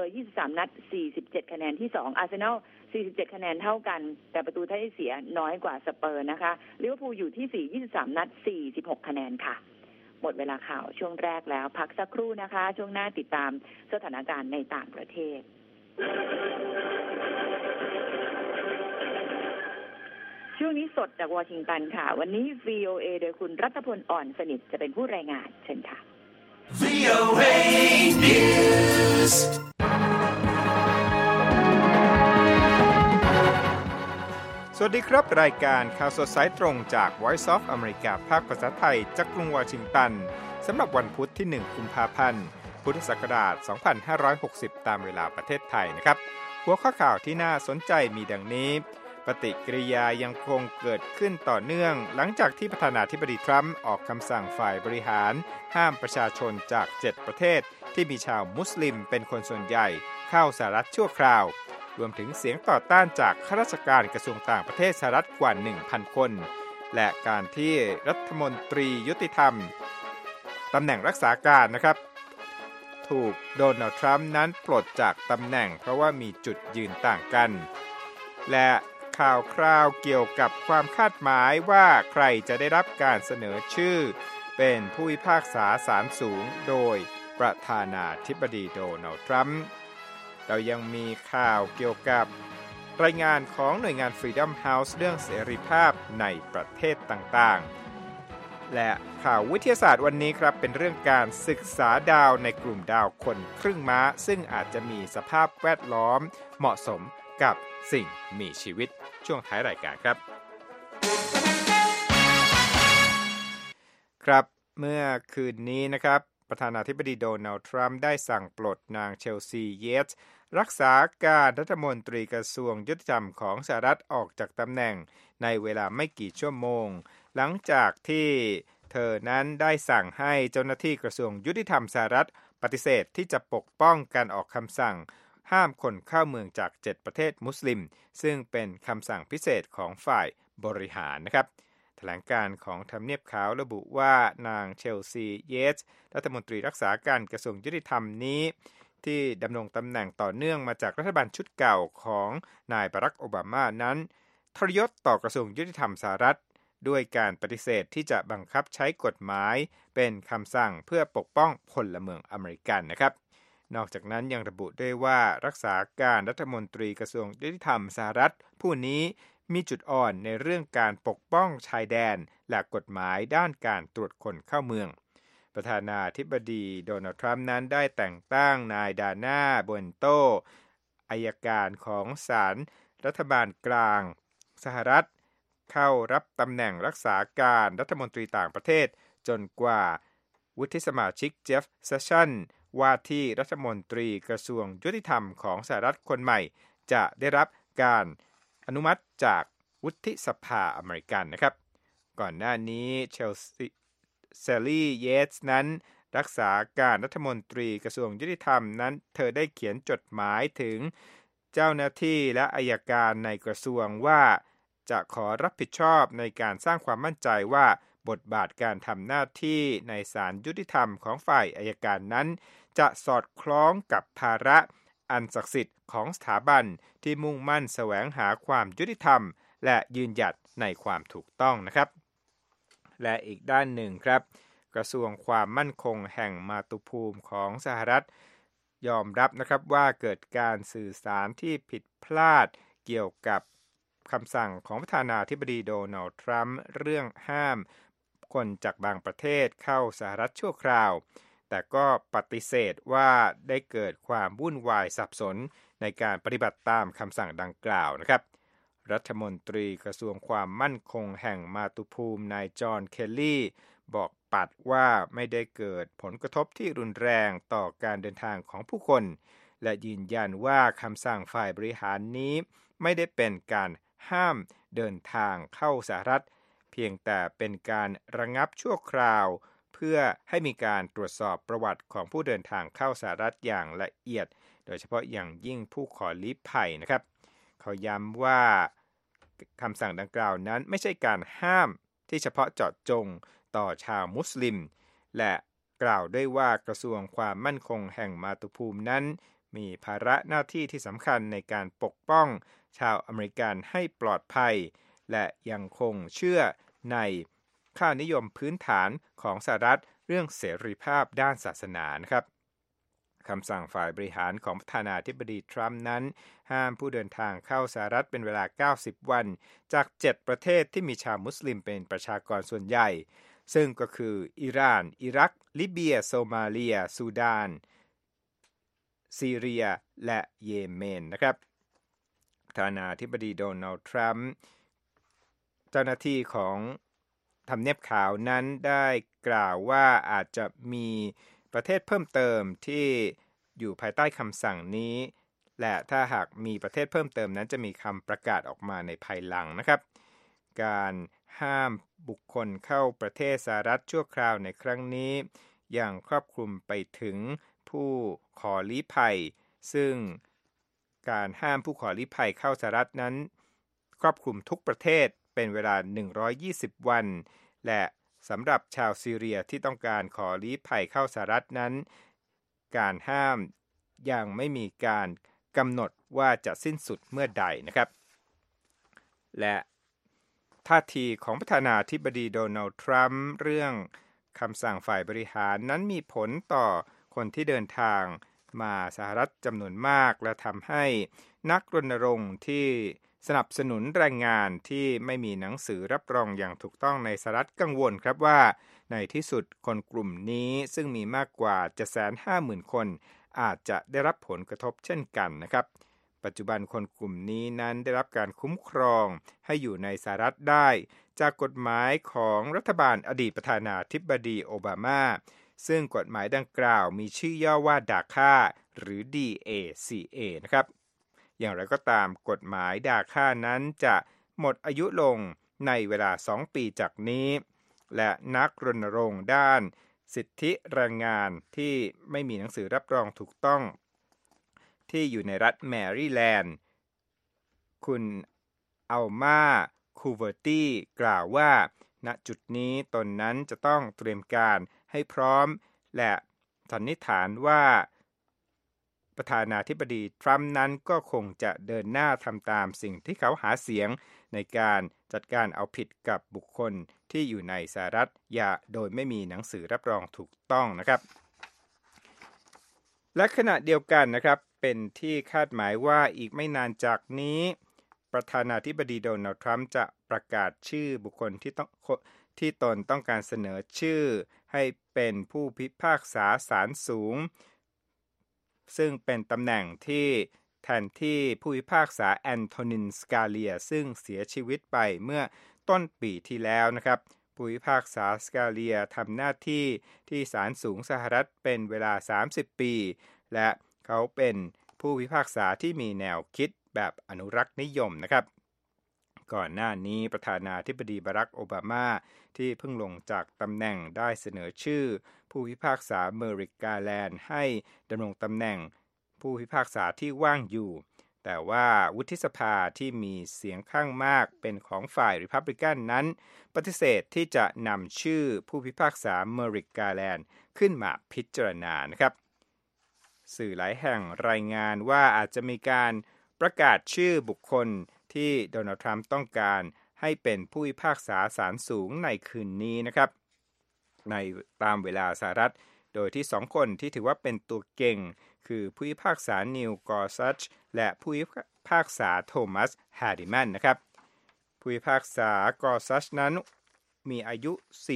ร์23นัด47คะแนนที่2อาร์เซนอล47คะแนนเท่ากันแต่ประตูได้เสียน้อยกว่าสเปอร์นะคะลิเวอร์พูลอยู่ที่4 23นัด46คะแนนค่ะหมดเวลาข่าวช่วงแรกแล้วพักสักครู่นะคะช่วงหน้าติดตามสถานการณ์ในต่างประเทศช่วงนี้สดจากวอชิงตันค่ะวันนี้ VOA โดยคุณรัตพลอ่อนสนิทจะเป็นผู้รายงานเชิญค่ะ VOA News สวัสดีครับรายการข่าวสดสายตรงจาก Voice of America ภาคภาษาไทยจากกรุงวอชิงตันสำหรับวันพุธที่1กุมภาพันธ์พุทธศักราช2560ตามเวลาประเทศไทยนะครับหัวข้อข่าวที่น่าสนใจมีดังนี้ปฏิกิริยายังคงเกิดขึ้นต่อเนื่องหลังจากที่ประธานาธิบดีทรัมป์ออกคำสั่งฝ่ายบริหารห้ามประชาชนจาก7ประเทศที่มีชาวมุสลิมเป็นคนส่วนใหญ่เข้าสหรัฐชั่วคราวรวมถึงเสียงต่อต้านจากข้าราชการกระทรวงต่างประเทศสหรัฐกว่า 1,000 คนและการที่รัฐมนตรียุติธรรมตำแหน่งรักษาการนะครับถูกโดนัลด์ทรัมป์นั้นปลดจากตำแหน่งเพราะว่ามีจุดยืนต่างกันและข่าวคราวเกี่ยวกับความคาดหมายว่าใครจะได้รับการเสนอชื่อเป็นผู้พิพากษาศาลสูงโดยประธานาธิบดีโดนัลด์ทรัมป์เรายังมีข่าวเกี่ยวกับรายงานของหน่วยงาน Freedom House เรื่องเสรีภาพในประเทศต่างๆและข่าววิทยาศาสตร์วันนี้ครับเป็นเรื่องการศึกษาดาวในกลุ่มดาวคนครึ่งม้าซึ่งอาจจะมีสภาพแวดล้อมเหมาะสมกับสิ่งมีชีวิตช่วงท้ายรายการครับครับเมื่อคืนนี้นะครับประธานาธิบดีโดนัลด์ทรัมป์ได้สั่งปลดนางเชลซีเยตส์รักษาการรัฐมนตรีกระทรวงยุติธรรมของสหรัฐออกจากตำแหน่งในเวลาไม่กี่ชั่วโมงหลังจากที่เธอนั้นได้สั่งให้เจ้าหน้าที่กระทรวงยุติธรรมสหรัฐปฏิเสธที่จะปกป้องการออกคำสั่งห้ามคนเข้าเมืองจาก7ประเทศมุสลิมซึ่งเป็นคำสั่งพิเศษของฝ่ายบริหารนะครับแถลงการของทำเนียบขาวระบุว่านางเชลซีเยตส์รัฐมนตรีรักษาการกระทรวงยุติธรรมนี้ที่ดำรงตำแหน่งต่อเนื่องมาจากรัฐบาลชุดเก่าของนายบารักโอบามานั้นทรยศต่อกระทรวงยุติธรรมสหรัฐด้วยการปฏิเสธที่จะบังคับใช้กฎหมายเป็นคำสั่งเพื่อปกป้องพลเมืองอเมริกันนะครับนอกจากนั้นยังระบุด้วยว่ารักษาการรัฐมนตรีกระทรวงยุติธรรมสหรัฐผู้นี้มีจุดอ่อนในเรื่องการปกป้องชายแดนและกฎหมายด้านการตรวจคนเข้าเมืองประธานาธิบดีโดนัลด์ทรัมป์นั้นได้แต่งตั้งนายดาน่าโบนโตอัยการของศาลรัฐบาลกลางสหรัฐเข้ารับตำแหน่งรักษาการรัฐมนตรีต่างประเทศจนกว่าวุฒิสมาชิกเจฟเซสชันว่าที่รัฐมนตรีกระทรวงยุติธรรมของสหรัฐคนใหม่จะได้รับการอนุมัติจากวุฒิสภาอเมริกันนะครับก่อนหน้านี้เชลลี่เยตส์นั้นรักษาการรัฐมนตรีกระทรวงยุติธรรมนั้นเธอได้เขียนจดหมายถึงเจ้าหน้าที่และอัยการในกระทรวงว่าจะขอรับผิดชอบในการสร้างความมั่นใจว่าบทบาทการทำหน้าที่ในศาลยุติธรรมของฝ่ายอัยการนั้นจะสอดคล้องกับภาระอันศักดิ์สิทธิ์ของสถาบันที่มุ่งมั่นแสวงหาความยุติธรรมและยืนหยัดในความถูกต้องนะครับและอีกด้านหนึ่งครับกระทรวงความมั่นคงแห่งมาตุภูมิของสหรัฐยอมรับนะครับว่าเกิดการสื่อสารที่ผิดพลาดเกี่ยวกับคำสั่งของประธานาธิบดีโดนัลด์ทรัมป์เรื่องห้ามคนจากบางประเทศเข้าสหรัฐชั่วคราวแต่ก็ปฏิเสธว่าได้เกิดความวุ่นวายสับสนในการปฏิบัติตามคำสั่งดังกล่าวนะครับรัฐมนตรีกระทรวงความมั่นคงแห่งมาตุภูมินายจอห์นเคลลี่บอกปัดว่าไม่ได้เกิดผลกระทบที่รุนแรงต่อการเดินทางของผู้คนและยืนยันว่าคำสั่งฝ่ายบริหารนี้ไม่ได้เป็นการห้ามเดินทางเข้าสหรัฐเพียงแต่เป็นการระงับชั่วคราวเพื่อให้มีการตรวจสอบประวัติของผู้เดินทางเข้าสหรัฐอย่างละเอียดโดยเฉพาะอย่างยิ่งผู้ขอลี้ภัยนะครับเขาย้ำว่าคำสั่งดังกล่าวนั้นไม่ใช่การห้ามที่เฉพาะเจาะจงต่อชาวมุสลิมและกล่าวด้วยว่ากระทรวงความมั่นคงแห่งมาตุภูมินั้นมีภาระหน้าที่ที่สำคัญในการปกป้องชาวอเมริกันให้ปลอดภัยและยังคงเชื่อในค่านิยมพื้นฐานของสหรัฐเรื่องเสรีภาพด้านศาสนานะครับคำสั่งฝ่ายบริหารของประธานาธิบดีทรัมป์นั้นห้ามผู้เดินทางเข้าสหรัฐเป็นเวลา90วันจาก7ประเทศที่มีชาวมุสลิมเป็นประชากรส่วนใหญ่ซึ่งก็คืออิหร่านอิรักลิเบียโซมาเลียซูดานซีเรียและเยเมนนะครับประธานาธิบดีโดนัลด์ทรัมป์เจ้าหน้าที่ของทำเนียบขาวนั้นได้กล่าวว่าอาจจะมีประเทศเพิ่มเติมที่อยู่ภายใต้คำสั่งนี้และถ้าหากมีประเทศเพิ่มเติมนั้นจะมีคำประกาศออกมาในภายหลังนะครับการห้ามบุคคลเข้าประเทศสหรัฐชั่วคราวในครั้งนี้ยังครอบคลุมไปถึงผู้ขอลี้ภัยซึ่งการห้ามผู้ขอลี้ภัยเข้าสหรัฐนั้นครอบคลุมทุกประเทศเป็นเวลา120วันและสำหรับชาวซีเรียที่ต้องการขอลี้ภัยเข้าสหรัฐนั้นการห้ามยังไม่มีการกำหนดว่าจะสิ้นสุดเมื่อใดนะครับและท่าทีของประธานาธิบดีโดนัลด์ทรัมป์เรื่องคำสั่งฝ่ายบริหารนั้นมีผลต่อคนที่เดินทางมาสหรัฐจำนวนมากและทำให้นักรณรงค์ที่สนับสนุนแรงงานที่ไม่มีหนังสือรับรองอย่างถูกต้องในสหรัฐกังวลครับว่าในที่สุดคนกลุ่มนี้ซึ่งมีมากกว่า 750,000 คนอาจจะได้รับผลกระทบเช่นกันนะครับปัจจุบันคนกลุ่มนี้นั้นได้รับการคุ้มครองให้อยู่ในสหรัฐได้จากกฎหมายของรัฐบาลอดีตประธานาธิบดีโอบามาซึ่งกฎหมายดังกล่าวมีชื่อย่อว่า DACA หรือ DACA นะครับอย่างไรก็ตามกฎหมาย DACA นั้นจะหมดอายุลงในเวลา2ปีจากนี้และนักรณรงค์ด้านสิทธิแรงงานที่ไม่มีหนังสือรับรองถูกต้องที่อยู่ในรัฐแมริแลนด์คุณอัลมาคูเวอร์ตี้กล่าวว่าณจุดนี้ตนนั้นจะต้องเตรียมการให้พร้อมและสันนิษฐานว่าประธานาธิบดีทรัมป์นั้นก็คงจะเดินหน้าทำตามสิ่งที่เขาหาเสียงในการจัดการเอาผิดกับบุคคลที่อยู่ในสหรัฐโดยไม่มีหนังสือรับรองถูกต้องนะครับและขณะเดียวกันนะครับเป็นที่คาดหมายว่าอีกไม่นานจากนี้ประธานาธิบดีโดนัลด์ทรัมป์จะประกาศชื่อบุคคลที่ตนต้องการเสนอชื่อให้เป็นผู้พิพากษาศาลสูงซึ่งเป็นตำแหน่งที่แทนที่ผู้พิพากษาแอนโทนิน สกาเลียซึ่งเสียชีวิตไปเมื่อต้นปีที่แล้วนะครับผู้พิพากษาสกาเลียทำหน้าที่ที่ศาลสูงสหรัฐเป็นเวลา30ปีและเขาเป็นผู้พิพากษาที่มีแนวคิดแบบอนุรักษ์นิยมนะครับก่อนหน้านี้ประธานาธิบดีบารักโอบามาที่เพิ่งลงจากตำแหน่งได้เสนอชื่อผู้พิพากษาเมริกาแลนด์ให้ดำรงตำแหน่งผู้พิพากษาที่ว่างอยู่แต่ว่าวุฒิสภาที่มีเสียงข้างมากเป็นของฝ่ายริพับลิกันนั้นปฏิเสธที่จะนำชื่อผู้พิพากษาเมริกาแลนด์ขึ้นมาพิจารณานะครับสื่อหลายแห่งรายงานว่าอาจจะมีการประกาศชื่อบุคคลที่โดนัลด์ทรัมป์ต้องการให้เป็นผู้พิพากษาศาลสูงในคืนนี้นะครับในตามเวลาสหรัฐโดยที่2คนที่ถือว่าเป็นตัวเก่งคือผู้พิพากษานิวกอร์ซัชและผู้พิพากษาโทมัสแฮดิแมนนะครับผู้พิพากษากอร์ซัชนั้นมีอายุ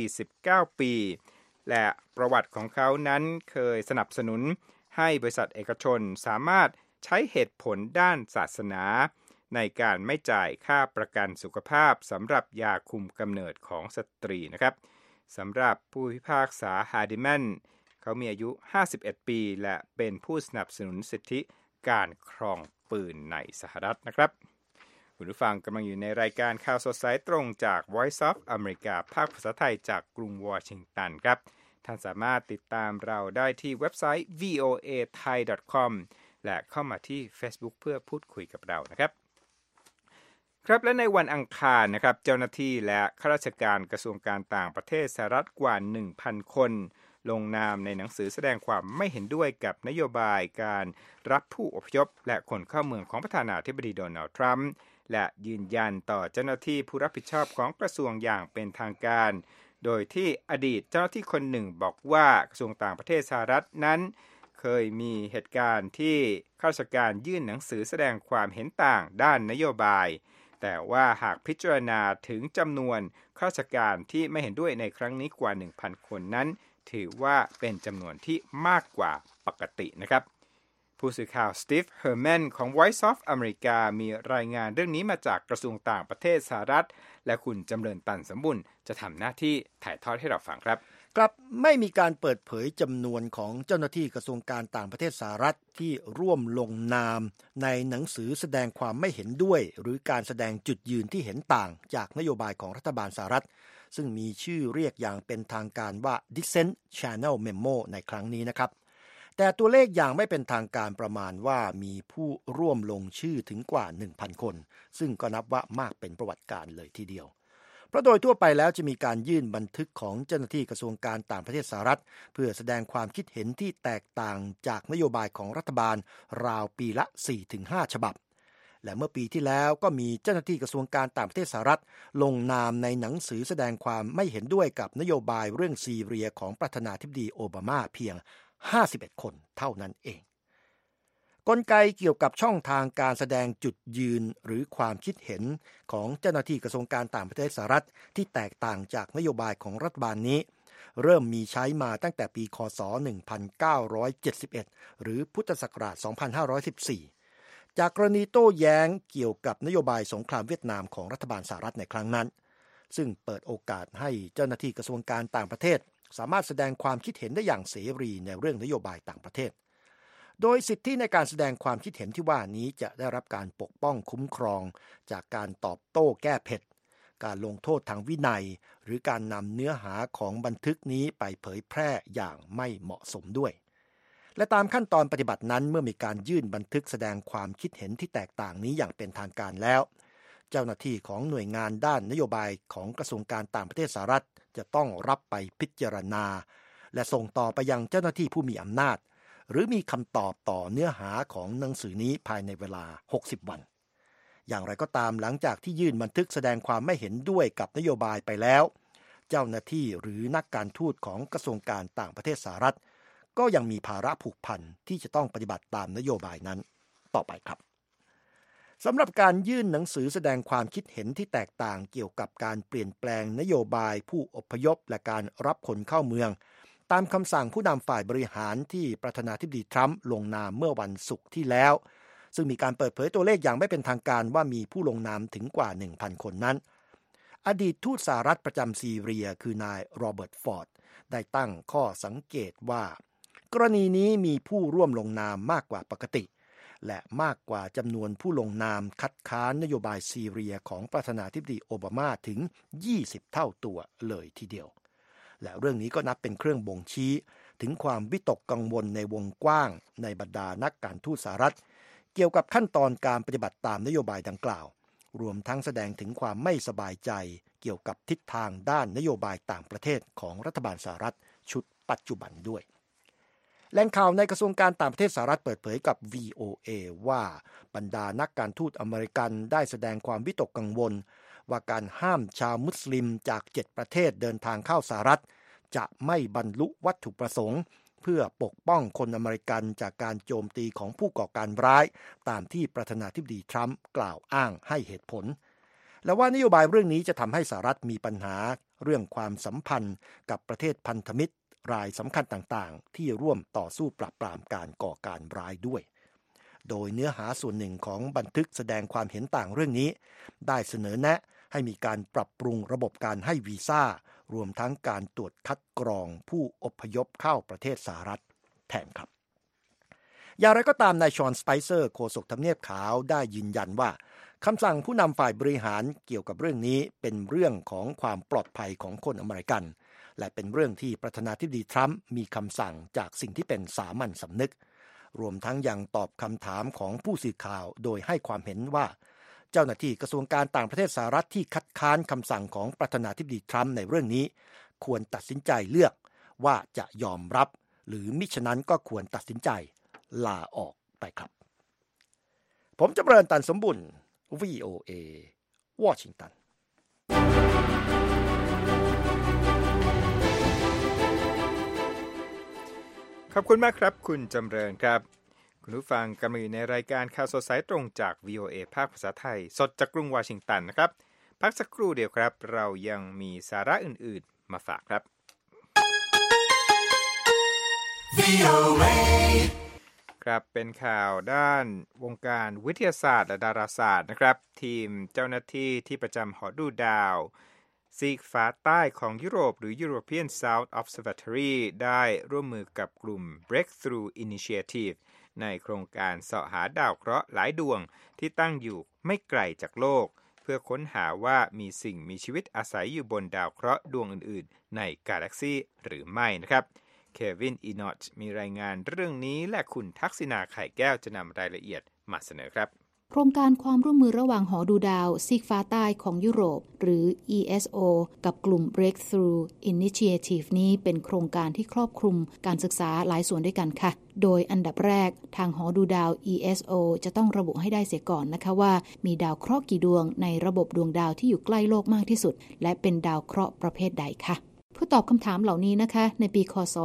49ปีและประวัติของเขานั้นเคยสนับสนุนให้บริษัทเอกชนสามารถใช้เหตุผลด้านศาสนาในการไม่จ่ายค่าประกันสุขภาพสำหรับยาคุมกำเนิดของสตรีนะครับสำหรับผู้พิพากษาฮาร์ดิแมนเขามีอายุ51ปีและเป็นผู้สนับสนุนสิทธิการครองปืนในสหรัฐนะครับคุณผู้ฟังกำลังอยู่ในรายการข่าวสดสายตรงจาก Voice of America ภาคภาษาไทยจากกรุงวอชิงตันครับท่านสามารถติดตามเราได้ที่เว็บไซต์ voathai.com และเข้ามาที่ Facebook เพื่อพูดคุยกับเรานะครับครับและในวันอังคารนะครับเจ้าหน้าที่และข้าราชการกระทรวงการต่างประเทศสหรัฐกว่า 1,000 คนลงนามในหนังสือแสดงความไม่เห็นด้วยกับนโยบายการรับผู้อพยพและคนเข้าเมืองของประธานาธิบดีโดนัลด์ทรัมป์และยืนยันต่อเจ้าหน้าที่ผู้รับผิดชอบของกระทรวงอย่างเป็นทางการโดยที่อดีตเจ้าหน้าที่คนหนึ่งบอกว่ากระทรวงต่างประเทศสหรัฐนั้นเคยมีเหตุการณ์ที่ข้าราชการยื่นหนังสือแสดงความเห็นต่างด้านนโยบายแต่ว่าหากพิจารณาถึงจำนวนข้าราชการที่ไม่เห็นด้วยในครั้งนี้กว่า 1,000 คนนั้นถือว่าเป็นจำนวนที่มากกว่าปกตินะครับผู้สื่อข่าวสตีฟเฮอร์แมนของ Voice of America มีรายงานเรื่องนี้มาจากกระทรวงต่างประเทศสหรัฐและคุณจำเริญตันสมบุญจะทำหน้าที่ถ่ายทอดให้เราฟังครับครับไม่มีการเปิดเผยจำนวนของเจ้าหน้าที่กระทรวงการต่างประเทศสหรัฐที่ร่วมลงนามในหนังสือแสดงความไม่เห็นด้วยหรือการแสดงจุดยืนที่เห็นต่างจากนโยบายของรัฐบาลสหรัฐซึ่งมีชื่อเรียกอย่างเป็นทางการว่า Dissent Channel Memo ในครั้งนี้นะครับแต่ตัวเลขอย่างไม่เป็นทางการประมาณว่ามีผู้ร่วมลงชื่อถึงกว่า 1,000 คนซึ่งก็นับว่ามากเป็นประวัติการเลยทีเดียวเพราะโดยทั่วไปแล้วจะมีการยื่นบันทึกของเจ้าหน้าที่กระทรวงการต่างประเทศสหรัฐเพื่อแสดงความคิดเห็นที่แตกต่างจากนโยบายของรัฐบาลราวปีละ 4-5 ฉบับและเมื่อปีที่แล้วก็มีเจ้าหน้าที่กระทรวงการต่างประเทศสหรัฐลงนามในหนังสือแสดงความไม่เห็นด้วยกับนโยบายเรื่องซีเรียของประธานาธิบดีโอบามาเพียง51 คนเท่านั้นเองกลไกเกี่ยวกับช่องทางการแสดงจุดยืนหรือความคิดเห็นของเจ้าหน้าที่กระทรวงการต่างประเทศสหรัฐที่แตกต่างจากนโยบายของรัฐบาลนี้เริ่มมีใช้มาตั้งแต่ปีค.ศ. 1971หรือพุทธศักราช 2514จากกรณีโต้แย้งเกี่ยวกับนโยบายสงครามเวียดนามของรัฐบาลสหรัฐในครั้งนั้นซึ่งเปิดโอกาสให้เจ้าหน้าที่กระทรวงการต่างประเทศสามารถแสดงความคิดเห็นได้อย่างเสรีในเรื่องนโยบายต่างประเทศโดยสิทธิในการแสดงความคิดเห็นที่ว่านี้จะได้รับการปกป้องคุ้มครองจากการตอบโต้แก้เผ็ดการลงโทษทางวินัยหรือการนำเนื้อหาของบันทึกนี้ไปเผยแพร่อย่างไม่เหมาะสมด้วยและตามขั้นตอนปฏิบัตินั้นเมื่อมีการยื่นบันทึกแสดงความคิดเห็นที่แตกต่างนี้อย่างเป็นทางการแล้วเจ้าหน้าที่ของหน่วยงานด้านนโยบายของกระทรวงการต่างประเทศสหรัฐจะต้องรับไปพิจารณาและส่งต่อไปยังเจ้าหน้าที่ผู้มีอำนาจหรือมีคำตอบต่อเนื้อหาของหนังสือนี้ภายในเวลา60 วันอย่างไรก็ตามหลังจากที่ยื่นบันทึกแสดงความไม่เห็นด้วยกับนโยบายไปแล้วเจ้าหน้าที่หรือนักการทูตของกระทรวงการต่างประเทศสหรัฐก็ยังมีภาระผูกพันที่จะต้องปฏิบัติตามนโยบายนั้นต่อไปครับสำหรับการยื่นหนังสือแสดงความคิดเห็นที่แตกต่างเกี่ยวกับการเปลี่ยนแปลงนโยบายผู้อพยพและการรับคนเข้าเมืองตามคำสั่งผู้นำฝ่ายบริหารที่ประธานาธิบดีทรัมป์ลงนามเมื่อวันศุกร์ที่แล้วซึ่งมีการเปิดเผยตัวเลขอย่างไม่เป็นทางการว่ามีผู้ลงนามถึงกว่า 1,000 คนนั้นอดีตทูตสหรัฐประจำซีเรียคือนายโรเบิร์ตฟอร์ดได้ตั้งข้อสังเกตว่ากรณีนี้มีผู้ร่วมลงนามมากกว่าปกติและมากกว่าจำนวนผู้ลงนามคัดค้านนโยบายซีเรียของประธานาธิบดีโอบามาถึง20 เท่าตัวเลยทีเดียวและเรื่องนี้ก็นับเป็นเครื่องบ่งชี้ถึงความวิตกกังวลในวงกว้างในบรรดานักการทูตสหรัฐเกี่ยวกับขั้นตอนการปฏิบัติตามนโยบายดังกล่าวรวมทั้งแสดงถึงความไม่สบายใจเกี่ยวกับทิศทางด้านนโยบายต่างประเทศของรัฐบาลสหรัฐชุดปัจจุบันด้วยแหล่งข่าวในกระทรวงการต่างประเทศสหรัฐเปิดเผยกับ VOA ว่าบรรดานักการทูตอเมริกันได้แสดงความวิตกกังวลว่าการห้ามชาวมุสลิมจาก7 ประเทศเดินทางเข้าสหรัฐจะไม่บรรลุวัตถุประสงค์เพื่อปกป้องคนอเมริกันจากการโจมตีของผู้ก่อการร้ายตามที่ประธานาธิบดีทรัมป์กล่าวอ้างให้เหตุผลและว่านโยบายเรื่องนี้จะทำให้สหรัฐมีปัญหาเรื่องความสัมพันธ์กับประเทศพันธมิตรรายสำคัญต่างๆที่ร่วมต่อสู้ปราบปรามการก่อการร้ายด้วยโดยเนื้อหาส่วนหนึ่งของบันทึกแสดงความเห็นต่างเรื่องนี้ได้เสนอแนะให้มีการปรับปรุงระบบการให้วีซ่ารวมทั้งการตรวจคัดกรองผู้อพยพเข้าประเทศสหรัฐแทนครับอย่างไรก็ตามนายชอนสไปเซอร์โฆษกทำเนียบขาวได้ยืนยันว่าคำสั่งผู้นำฝ่ายบริหารเกี่ยวกับเรื่องนี้เป็นเรื่องของความปลอดภัยของคนอเมริกันและเป็นเรื่องที่ประธานาธิบดีทรัมป์มีคำสั่งจากสิ่งที่เป็นสามัญสำนึกรวมทั้งยังตอบคำถามของผู้สื่อข่าวโดยให้ความเห็นว่าเจ้าหน้าที่กระทรวงการต่างประเทศสหรัฐที่คัดค้านคำสั่งของประธานาธิบดีทรัมป์ในเรื่องนี้ควรตัดสินใจเลือกว่าจะยอมรับหรือมิฉะนั้นก็ควรตัดสินใจลาออกไปครับผมจำเริญตันสมบุญ VOA วอชิงตันขอบคุณมากครับคุณจำเริญครับคุณผู้ฟังกำลังอยู่ในรายการข่าวสดสายตรงจาก VOA ภาคภาษาไทยสดจากกรุงวอชิงตันนะครับพักสักครู่เดียวครับเรายังมีสาระอื่นๆมาฝากครับ VOA ครับเป็นข่าวด้านวงการวิทยาศาสตร์และดาราศาสตร์นะครับทีมเจ้าหน้าที่ที่ประจำหอดูดาวซีกฟ้าใต้ของยุโรปหรือ European South Observatory ได้ร่วมมือกับกลุ่ม Breakthrough Initiative ในโครงการเสาะหาดาวเคราะห์หลายดวงที่ตั้งอยู่ไม่ไกลจากโลกเพื่อค้นหาว่ามีสิ่งมีชีวิตอาศัยอยู่บนดาวเคราะห์ดวงอื่นๆในกาแล็กซีหรือไม่นะครับเควินอีนอตมีรายงานเรื่องนี้และคุณทักษิณาไข่แก้วจะนำรายละเอียดมาเสนอครับโครงการความร่วมมือระหว่างหอดูดาวซีกฟ้าใต้ของยุโรปหรือ ESO กับกลุ่ม Breakthrough Initiative นี้เป็นโครงการที่ครอบคลุมการศึกษาหลายส่วนด้วยกันค่ะโดยอันดับแรกทางหอดูดาว ESO จะต้องระบุให้ได้เสียก่อนนะคะว่ามีดาวเคราะห์กี่ดวงในระบบดวงดาวที่อยู่ใกล้โลกมากที่สุดและเป็นดาวเคราะห์ประเภทใดค่ะเพื่อตอบคำถามเหล่านี้นะคะในปีค.ศ.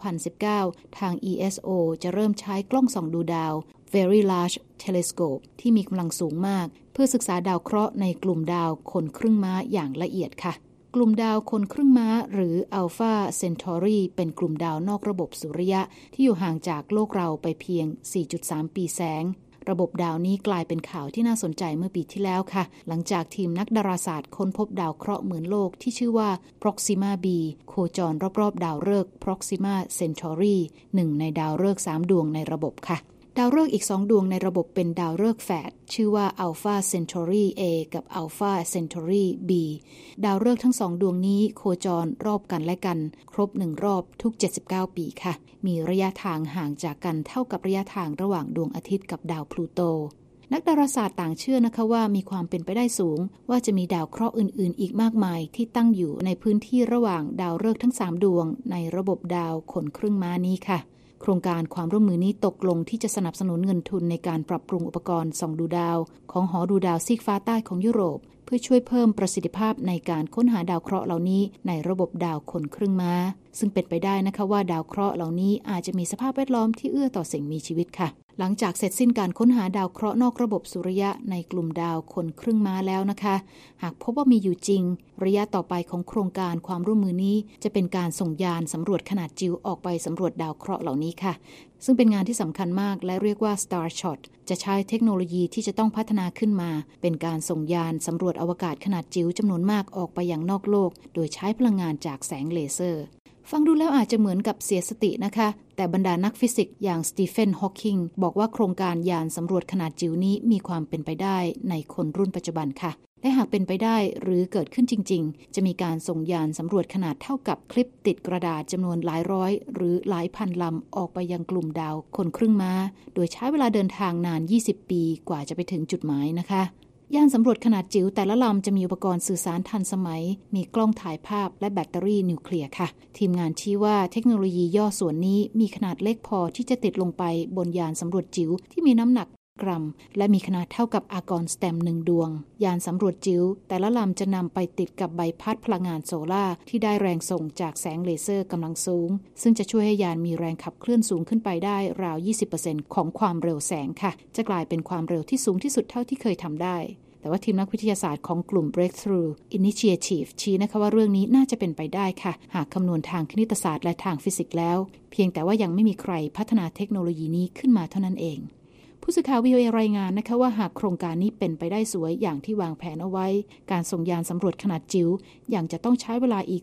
2019 ทาง ESO จะเริ่มใช้กล้องส่องดูดาว Very Large Telescope ที่มีกำลังสูงมากเพื่อศึกษาดาวเคราะห์ในกลุ่มดาวคนครึ่งม้าอย่างละเอียดค่ะกลุ่มดาวคนครึ่งม้าหรือ Alpha Centauri เป็นกลุ่มดาวนอกระบบสุริยะที่อยู่ห่างจากโลกเราไปเพียง 4.3 ปีแสงระบบดาวนี้กลายเป็นข่าวที่น่าสนใจเมื่อปีที่แล้วค่ะหลังจากทีมนักดาราศาสตร์ค้นพบดาวเคราะห์เหมือนโลกที่ชื่อว่า Proxima b โคจรรอบๆดาวฤกษ์ Proxima Centauri หนึ่งในดาวฤกษ์3ดวงในระบบค่ะดาวฤกษ์อีก2ดวงในระบบเป็นดาวฤกษ์แฝดชื่อว่า Alpha Centauri A กับ Alpha Centauri B ดาวฤกษ์ทั้ง2ดวงนี้โคจรรอบกันและกันครบ1รอบทุก79ปีค่ะมีระยะทางห่างจากกันเท่ากับระยะทางระหว่างดวงอาทิตย์กับดาวพลูโตนักดาราศาสตร์ต่างเชื่อนะคะว่ามีความเป็นไปได้สูงว่าจะมีดาวเคราะห์อื่นๆอีกมากมายที่ตั้งอยู่ในพื้นที่ระหว่างดาวฤกษ์ทั้ง3ดวงในระบบดาวคนครึ่งม้านี้ค่ะโครงการความร่วมมือนี้ตกลงที่จะสนับสนุนเงินทุนในการปรับปรุงอุปกรณ์ส่องดูดาวของหอดูดาวซีกฟ้าใต้ของยุโรปเพื่อช่วยเพิ่มประสิทธิภาพในการค้นหาดาวเคราะห์เหล่านี้ในระบบดาวคนครึ่งม้าซึ่งเป็นไปได้นะคะว่าดาวเคราะห์เหล่านี้อาจจะมีสภาพแวดล้อมที่เอื้อต่อสิ่งมีชีวิตค่ะหลังจากเสร็จสิ้นการค้นหาดาวเคราะห์นอกระบบสุริยะในกลุ่มดาวคนครึ่งม้าแล้วนะคะหากพบว่ามีอยู่จริงระยะต่อไปของโครงการความร่วมมือนี้จะเป็นการส่งยานสำรวจขนาดจิ๋วออกไปสำรวจดาวเคราะห์เหล่านี้ค่ะซึ่งเป็นงานที่สำคัญมากและเรียกว่า Starshot จะใช้เทคโนโลยีที่จะต้องพัฒนาขึ้นมาเป็นการส่งยานสำรวจอวกาศขนาดจิ๋วจำนวนมากออกไปยังนอกโลกโดยใช้พลังงานจากแสงเลเซอร์ฟังดูแล้วอาจจะเหมือนกับเสียสตินะคะแต่บรรดานักฟิสิกส์อย่างสตีเฟนฮอว์กิงบอกว่าโครงการยานสำรวจขนาดจิ๋วนี้มีความเป็นไปได้ในคนรุ่นปัจจุบันค่ะและหากเป็นไปได้หรือเกิดขึ้นจริงๆจะมีการส่งยานสำรวจขนาดเท่ากับคลิปติดกระดาษจำนวนหลายร้อยหรือหลายพันลำออกไปยังกลุ่มดาวคนครึ่งม้าโดยใช้เวลาเดินทางนาน20ปีกว่าจะไปถึงจุดหมายนะคะยานสำรวจขนาดจิ๋วแต่ละลำจะมีอุปกรณ์สื่อสารทันสมัยมีกล้องถ่ายภาพและแบตเตอรี่นิวเคลียร์ค่ะทีมงานชี้ว่าเทคโนโลยีย่อส่วนนี้มีขนาดเล็กพอที่จะติดลงไปบนยานสำรวจจิ๋วที่มีน้ำหนักกรัมและมีขนาดเท่ากับอากรสแตม1ดวงยานสำรวจจิ๋วแต่ละลำจะนำไปติดกับใบพัดพลังงานโซล่าที่ได้แรงส่งจากแสงเลเซอร์กำลังสูงซึ่งจะช่วยให้ยานมีแรงขับเคลื่อนสูงขึ้นไปได้ราว 20% ของความเร็วแสงค่ะจะกลายเป็นความเร็วที่สูงที่สุดเท่าที่เคยทำได้แต่ว่าทีมนักวิทยาศาสตร์ของกลุ่ม Breakthrough Initiative ชี้นะคะว่าเรื่องนี้น่าจะเป็นไปได้ค่ะหากคำนวณทางคณิตศาสตร์และทางฟิสิกส์แล้วเพียงแต่ว่ายังไม่มีใครพัฒนาเทคโนโลยีนี้ขึ้นมาเท่านั้นเองผู้สื่อข่าว VOA รายงานนะคะว่าหากโครงการนี้เป็นไปได้สวยอย่างที่วางแผนเอาไว้การส่งยานสำรวจขนาดจิ๋วยังจะต้องใช้เวลาอีก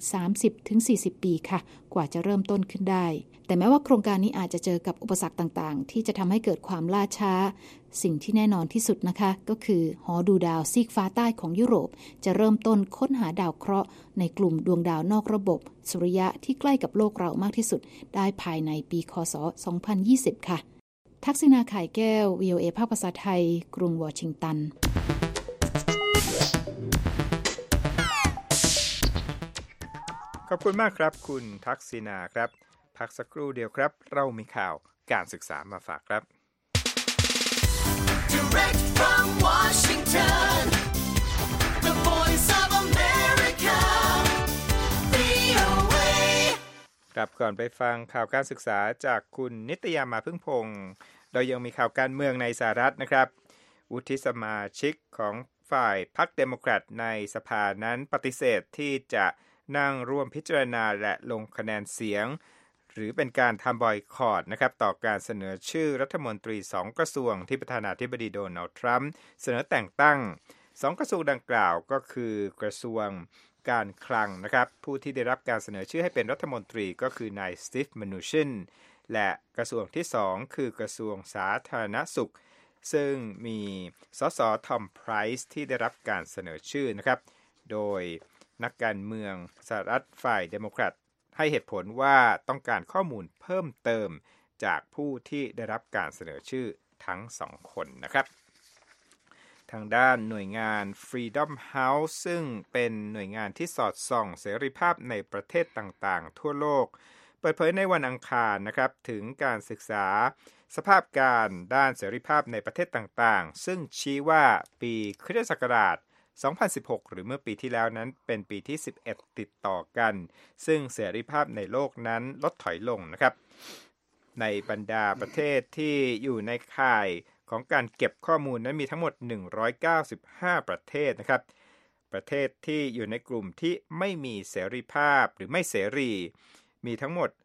30-40 ปีค่ะกว่าจะเริ่มต้นขึ้นได้แต่แม้ว่าโครงการนี้อาจจะเจอกับอุปสรรคต่างๆที่จะทำให้เกิดความล่าช้าสิ่งที่แน่นอนที่สุดนะคะก็คือหอดูดาวซีกฟ้าใต้ของยุโรปจะเริ่มต้นค้นหาดาวเคราะห์ในกลุ่มดวงดาวนอกระบบสุริยะที่ใกล้กับโลกเรามากที่สุดได้ภายในปีค.ศ. 2020 ค่ะทักษิณาไข่แก้ว VOA ภาคภาษาไทยกรุงวอชิงตันขอบคุณมากครับคุณทักษิณาครับพักสักครู่เดียวครับเรามีข่าวการศึกษามาฝากครับ Direct from Washington, the voice of America, VOA ครับก่อนไปฟังข่าวการศึกษาจากคุณนิตยามาพึ่งพงศ์เรายังมีข่าวการเมืองในสหรัฐนะครับวุฒิสมาชิกของฝ่ายพรรคเดโมแครตในสภานั้นปฏิเสธที่จะนั่งร่วมพิจารณาและลงคะแนนเสียงหรือเป็นการทำบอยคอตนะครับต่อการเสนอชื่อรัฐมนตรี2กระทรวงที่ประธานาธิบดีโดนัลด์ทรัมป์เสนอแต่งตั้ง2กระทรวงดังกล่าวก็คือกระทรวงการคลังนะครับผู้ที่ได้รับการเสนอชื่อให้เป็นรัฐมนตรีก็คือนายสตีฟ มนูชินและกระทรวงที่2คือกระทรวงสาธารณสุขซึ่งมีสสทอมไพรซ์ที่ได้รับการเสนอชื่อนะครับโดยนักการเมืองสหรัฐฝ่ายเดโมแครตให้เหตุผลว่าต้องการข้อมูลเพิ่มเติมจากผู้ที่ได้รับการเสนอชื่อทั้ง2คนนะครับทางด้านหน่วยงาน Freedom House ซึ่งเป็นหน่วยงานที่สอดส่องเสรีภาพในประเทศต่างๆทั่วโลกเปิดเผยในวันอังคารนะครับถึงการศึกษาสภาพการด้านเสรีภาพในประเทศต่างๆซึ่งชี้ว่าปีคริสตศักราช2016หรือเมื่อปีที่แล้วนั้นเป็นปีที่11ติดต่อกันซึ่งเสรีภาพในโลกนั้นลดถอยลงนะครับในบรรดาประเทศที่อยู่ในข่ายของการเก็บข้อมูลนั้นมีทั้งหมด195ประเทศนะครับประเทศที่อยู่ในกลุ่มที่ไม่มีเสรีภาพหรือไม่เสรีมีทั้งหมด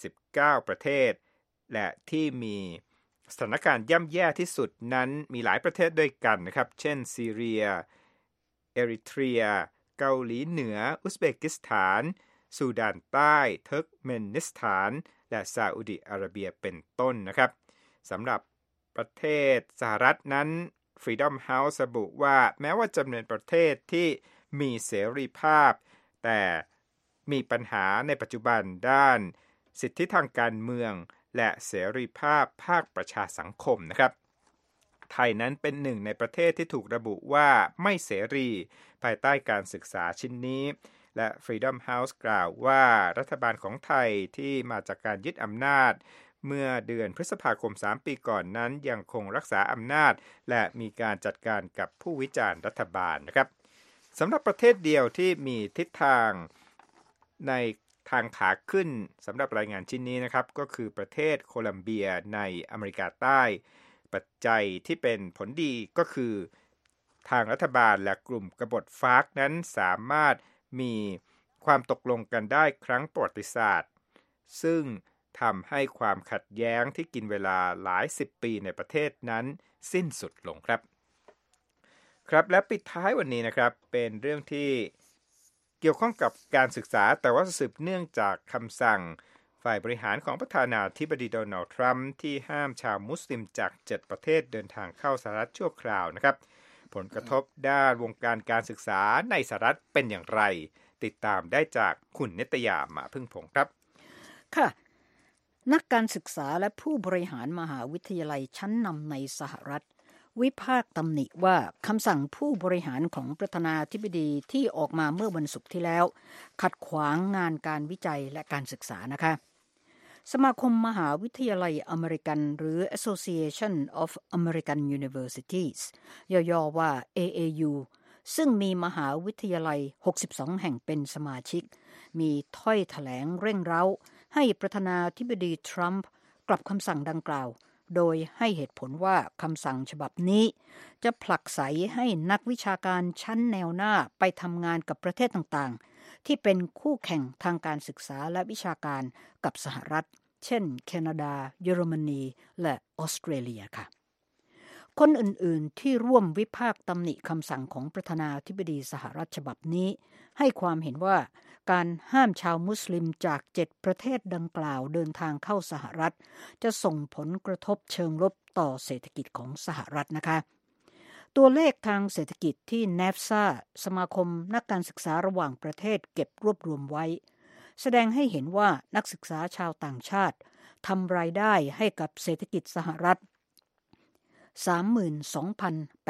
49ประเทศและที่มีสถานการณ์ย่ำแย่ที่สุดนั้นมีหลายประเทศด้วยกันนะครับเช่นซีเรียเอริเทรียเกาหลีเหนืออุซเบกิสถานซูดานใต้เทิร์กเมนิสถานและซาอุดิอาระเบียเป็นต้นนะครับสำหรับประเทศสหรัฐนั้น Freedom House ระบุว่าแม้ว่าจำนวนประเทศที่มีเสรีภาพแต่มีปัญหาในปัจจุบันด้านสิทธิทางการเมืองและเสรีภาพภาคประชาสังคมนะครับไทยนั้นเป็นหนึ่งในประเทศที่ถูกระบุว่าไม่เสรีภายใต้การศึกษาชิ้นนี้และ Freedom House กล่าวว่ารัฐบาลของไทยที่มาจากการยึดอำนาจเมื่อเดือนพฤษภาคม3ปีก่อนนั้นยังคงรักษาอำนาจและมีการจัดการกับผู้วิจารณ์รัฐบาลนะครับสำหรับประเทศเดียวที่มีทิศทางในทางขาขึ้นสำหรับรายงานชิ้นนี้นะครับก็คือประเทศโคลัมเบียในอเมริกาใต้ปัจจัยที่เป็นผลดีก็คือทางรัฐบาลและกลุ่มกบฏฟาร์กนั้นสามารถมีความตกลงกันได้ครั้งประวัติศาสตร์ซึ่งทำให้ความขัดแย้งที่กินเวลาหลาย10ปีในประเทศนั้นสิ้นสุดลงครับและปิดท้ายวันนี้นะครับเป็นเรื่องที่เกี่ยวข้องกับการศึกษาแต่ว่าสืบเนื่องจากคำสั่งฝ่ายบริหารของประธานาธิบดีโดนัลด์ทรัมป์ที่ห้ามชาวมุสลิมจาก7ประเทศเดินทางเข้าสหรัฐชั่วคราวนะครับผลกระทบด้านวงการการศึกษาในสหรัฐเป็นอย่างไรติดตามได้จากคุณนิตยามาพึ่งพงศ์ครับค่ะนักการศึกษาและผู้บริหารมหาวิทยาลัยชั้นนำในสหรัฐวิพากษ์ตำหนิว่าคำสั่งผู้บริหารของประธานาธิบดีที่ออกมาเมื่อวันศุกร์ที่แล้วขัดขวางงานการวิจัยและการศึกษานะคะสมาคมมหาวิทยาลัยอเมริกันหรือ Association of American Universities ย่อๆว่า AAU ซึ่งมีมหาวิทยาลัย62แห่งเป็นสมาชิกมีถ้อยแถลงเร่งเร้าให้ประธานาธิบดีทรัมป์กลับคำสั่งดังกล่าวโดยให้เหตุผลว่าคำสั่งฉบับนี้จะผลักไสให้นักวิชาการชั้นแนวหน้าไปทำงานกับประเทศต่างๆที่เป็นคู่แข่งทางการศึกษาและวิชาการกับสหรัฐเช่นแคนาดาเยอรมนีและออสเตรเลียค่ะคนอื่นๆที่ร่วมวิพากษ์ตำหนิคำสั่งของประธานาธิบดีสหรัฐฉบับนี้ให้ความเห็นว่าการห้ามชาวมุสลิมจาก7ประเทศดังกล่าวเดินทางเข้าสหรัฐจะส่งผลกระทบเชิงลบต่อเศรษฐกิจของสหรัฐนะคะตัวเลขทางเศรษฐกิจที่ NAFSA สมาคมนักการศึกษาระหว่างประเทศเก็บรวบรวมไว้แสดงให้เห็นว่านักศึกษาชาวต่างชาติทำรายได้ให้กับเศรษฐกิจสหรัฐ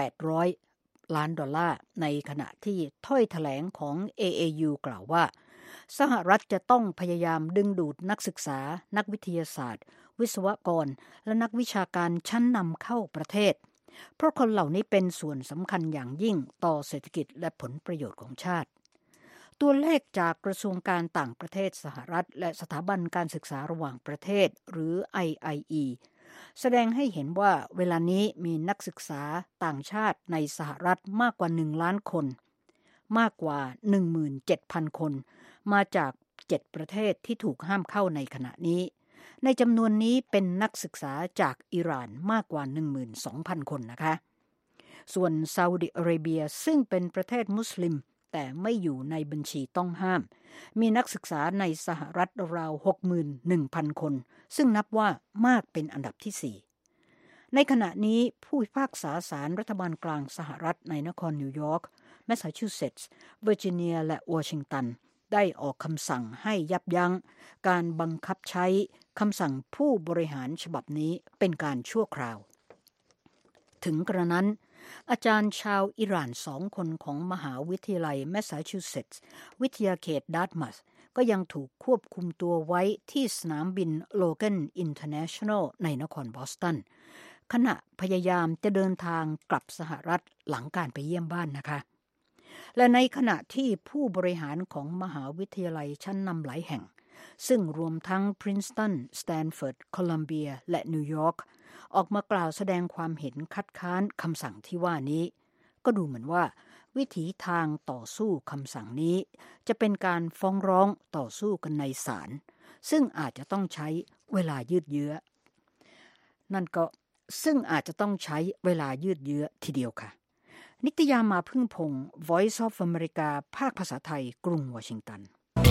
32,800 ล้านดอลลาร์ในขณะที่ถ้อยแถลงของ AAU กล่าวว่าสหรัฐจะต้องพยายามดึงดูดนักศึกษานักวิทยาศาสตร์วิศวกรและนักวิชาการชั้นนำเข้าประเทศเพราะคนเหล่านี้เป็นส่วนสำคัญอย่างยิ่งต่อเศรษฐกิจและผลประโยชน์ของชาติตัวเลขจากกระทรวงการต่างประเทศสหรัฐและสถาบันการศึกษาระหว่างประเทศหรือ IIE แสดงให้เห็นว่าเวลานี้มีนักศึกษาต่างชาติในสหรัฐมากกว่า1 ล้านคนมากกว่า 17,000 คนมาจาก7ประเทศที่ถูกห้ามเข้าในขณะนี้ในจำนวนนี้เป็นนักศึกษาจากอิหร่านมากกว่า 12,000 คนนะคะส่วนซาอุดิอาระเบียซึ่งเป็นประเทศมุสลิมแต่ไม่อยู่ในบัญชีต้องห้ามมีนักศึกษาในสหรัฐราว 61,000 คนซึ่งนับว่ามากเป็นอันดับที่4ในขณะนี้ผู้พิพากษาศาลรัฐบาลกลางสหรัฐในนครนิวยอร์กแมสซาชูเซตส์เวอร์จิเนียและวอชิงตันได้ออกคำสั่งให้ยับยั้งการบังคับใช้คำสั่งผู้บริหารฉบับนี้เป็นการชั่วคราวถึงกระนั้นอาจารย์ชาวอิหร่าน2 คนของมหาวิทยาลัยแมสซาชูเซตส์วิทยาเขตดัตมัสก็ยังถูกควบคุมตัวไว้ที่สนามบินโลแกนอินเตอร์เนชั่นแนลในนครบอสตันขณะพยายามจะเดินทางกลับสหรัฐหลังการไปเยี่ยมบ้านนะคะและในขณะที่ผู้บริหารของมหาวิทยาลัยชั้นนำหลายแห่งซึ่งรวมทั้ง Princeton, Stanford, Columbia และนิวยอร์กออกมากล่าวแสดงความเห็นคัดค้านคำสั่งที่ว่านี้ก็ดูเหมือนว่าวิถีทางต่อสู้คำสั่งนี้จะเป็นการฟ้องร้องต่อสู้กันในศาลซึ่งอาจจะต้องใช้เวลายืดเยื้อทีเดียวค่ะนิตยามาพึ่งพงศ์ Voice of America ภาคภาษาไทยกรุงวอชิงตัน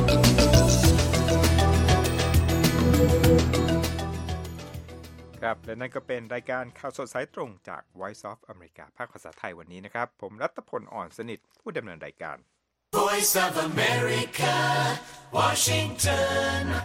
ครับและนั่นก็เป็นรายการข่าวสดสายตรงจาก Voice of America ภาคภาษาไทยวันนี้นะครับผมรัตพลอ่อนสนิทผู้ดำเนินรายการ Voice of America Washington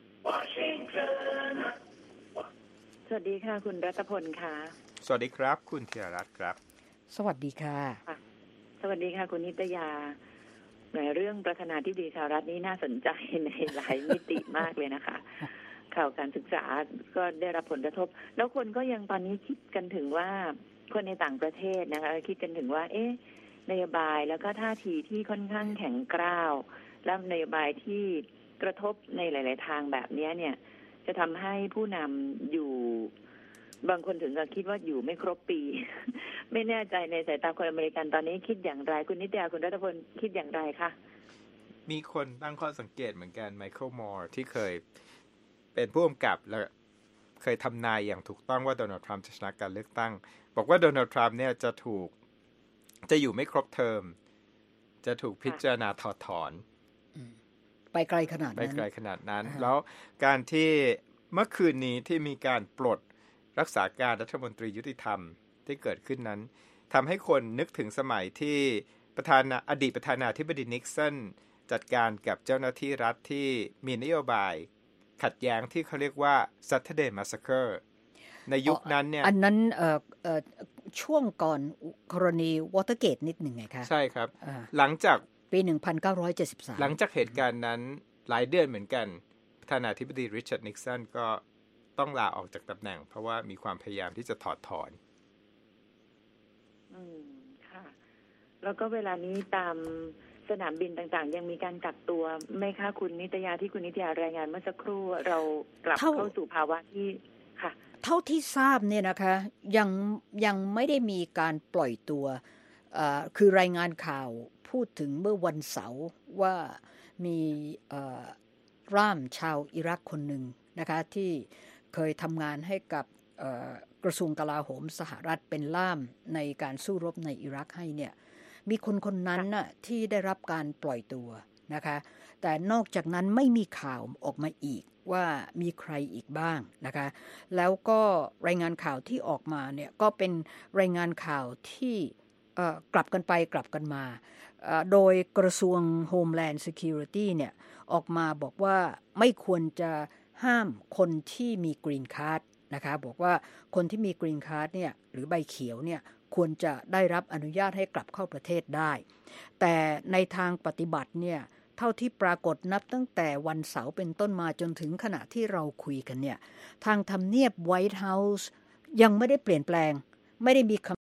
สวัสดีค่ะคุณรัตพลค่ะสวัสดีครับคุณธีรรัตน์ครับสวัสดีค่ะสวัสดีค่ะคุณนิตยาในเรื่องประธานาธิบดีสหรัฐนี้น่าสนใจในหลายมิติมากเลยนะคะข่าวการศึกษาก็ได้รับผลกระทบแล้วคนก็ยังตอนนี้คิดกันถึงว่าคนในต่างประเทศนะคะคิดกันถึงว่านโยบายแล้วก็ท่าทีที่ค่อนข้างแข็งกร้าวและนโยบายที่กระทบในหลายๆทางแบบนี้เนี่ยจะทำให้ผู้นำอยู่บางคนถึงกับคิดว่าอยู่ไม่ครบปี ไม่แน่ใจในสายตาคนอเมริกันตอนนี้คิดอย่างไรคุณนิตยาคุณรัตพลคิดอย่างไรคะมีคนตั้งข้อสังเกตเหมือนกันไมเคิลมอร์ที่เคยเป็นผู้กำกับและเคยทำนายอย่างถูกต้องว่าโดนัลด์ทรัมป์จะชนะการเลือกตั้งบอกว่าโดนัลด์ทรัมป์เนี่ยจะอยู่ไม่ครบเทอมจะถูกพิจารณาถอดถอนไปไกลขนาดนั้นแล้วการที่เมื่อคืนนี้ที่มีการปลดรักษาการรัฐมนตรียุติธรรมที่เกิดขึ้นนั้นทำให้คนนึกถึงสมัยที่อดีตประธานาธิบดีนิกสันจัดการกับเจ้าหน้าที่รัฐที่มีนโยบายขัดแย้งที่เขาเรียกว่า Saturday Massacre ในยุคนั้นเนี่ยอันนั้นช่วงก่อนกรณีวอเตอร์เกตนิดหนึ่งไงคะใช่ครับหลังจากปี1973 หลังจากเหตุการณ์นั้นหลายเดือนเหมือนกันประธานาธิบดีริชาร์ดนิกสันก็ต้องลาออกจากตำแหน่งเพราะว่ามีความพยายามที่จะถอดถอนค่ะแล้วก็เวลานี้ตามสนามบินต่างๆยังมีการกักตัวไหมคะคุณนิตยาที่คุณนิตยารายงานเมื่อสักครู่เรากลับเข้าสู่ภาวะที่ค่ะเท่าที่ทราบเนี่ยนะคะยังไม่ได้มีการปล่อยตัวคือรายงานข่าวพูดถึงเมื่อวันเสาร์ว่ามีร่ามชาวอิรักคนหนึ่งนะคะที่เคยทำงานให้กับกระทรวงกลาโหมสหรัฐเป็นล่ามในการสู้รบในอิรักให้เนี่ยมีคนนั้นน่ะที่ได้รับการปล่อยตัวนะคะแต่นอกจากนั้นไม่มีข่าวออกมาอีกว่ามีใครอีกบ้างนะคะแล้วก็รายงานข่าวที่ออกมาเนี่ยก็เป็นรายงานข่าวที่กลับกันไปกลับกันมาโดยกระทรวง Homeland Security เนี่ยออกมาบอกว่าไม่ควรจะห้ามคนที่มีกรีนการ์ดนะคะบอกว่าคนที่มีกรีนการ์ดเนี่ยหรือใบเขียวเนี่ยควรจะได้รับอนุญาตให้กลับเข้าประเทศได้แต่ในทางปฏิบัติเนี่ยเท่าที่ปรากฏนับตั้งแต่วันเสาร์เป็นต้นมาจนถึงขณะที่เราคุยกันเนี่ยทางทำเนียบไวท์เฮาส์ยังไม่ได้เปลี่ยนแปลงไม่ได้มีค